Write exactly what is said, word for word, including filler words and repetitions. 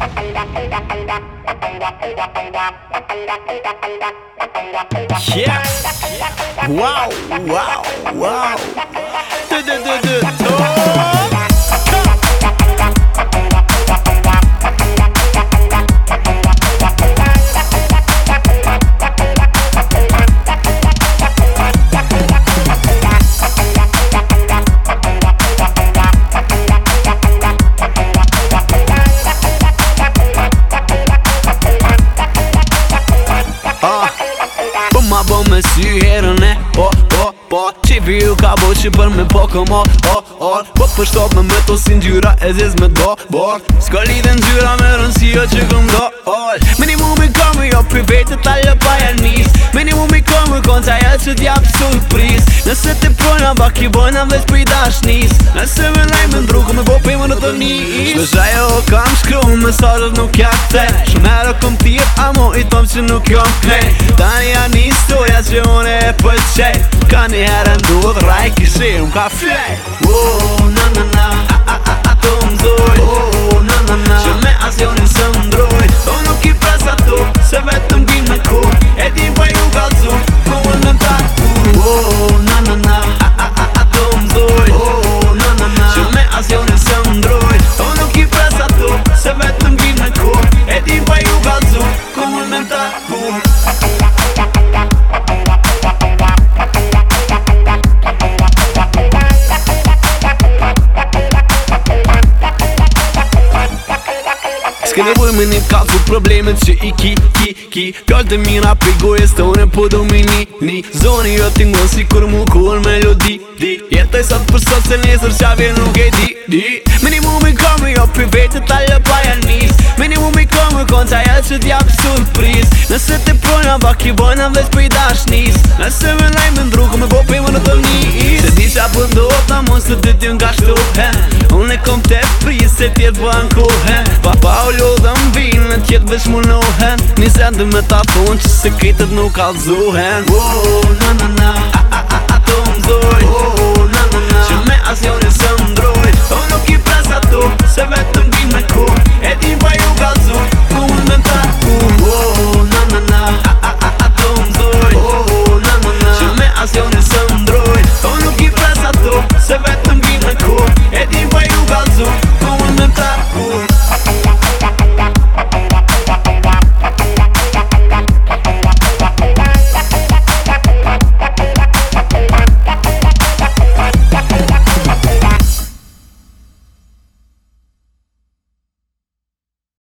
Yeah. Wow, wow, wow. Du, du, du, du, du. Ma bo me sy herën e po, po, po Qipi ju ka bo që për me po këmo, o, o Po për shtop me me to si ngjyra e ziz me do, bo Ska lidhe ngjyra me rënsia që këm do, ol Minimumi këmë jo private ta lëpa janis Minimumi këmë konca ja që t'jap surpriz Nëse te prona bak i bojna veç për i dashnis Nëse me laj me ndru me bo pëjmë në të nis Shpesha jo kam shkru mesazhet nuk ja te Shumë herë kom tjet amo i tom që nuk jom knej Tani janë historia që une e pëlqej Ka një herë ndodh raj kishe unë ka flej Oh, na na na, a a a a to mzoj Oh, na na na, që me asjonin së mdroj O nuk i pres ato, se vetëm gjim me kur E din pa ju kalzu, kohën në taku Oh, na na na, a a a a to mzoj Oh, na na na, që me asjonin së mdroj O nuk i pres ato, se vetëm gjim me kur E din pa ju kalzu, kohën në taku S'ke nevoj me një kalku problemet që i ki, ki, ki Pjallë të mira pe gojës të une po do me një, një Zoni jo t'ingon si kur mu kur melodi, di Jetoj sot për sot se nesër qavje nuk e di, di Minimumi këmë jo private ta lëpa janis Minimumi këmë konca ja që t'jap surpriz Nëse te projna bak i bojna veç për i dashnis Nëse me laj me ndru me bo pëjmë në të nis Se di qa pëndohet ta mos të dy t'ju nga shtohen Unë e kom te pris se tjetë po ankohen Pa pa u lodhëm vinë në tjetë veç munohen Një zendë me ta thonë që sekretet nuk kalzohen Oh, na na na, a a a a to mzoj Oh, na na na, që me asjonin së mdroj O nuk i pres ato, se vetëm gjim me kur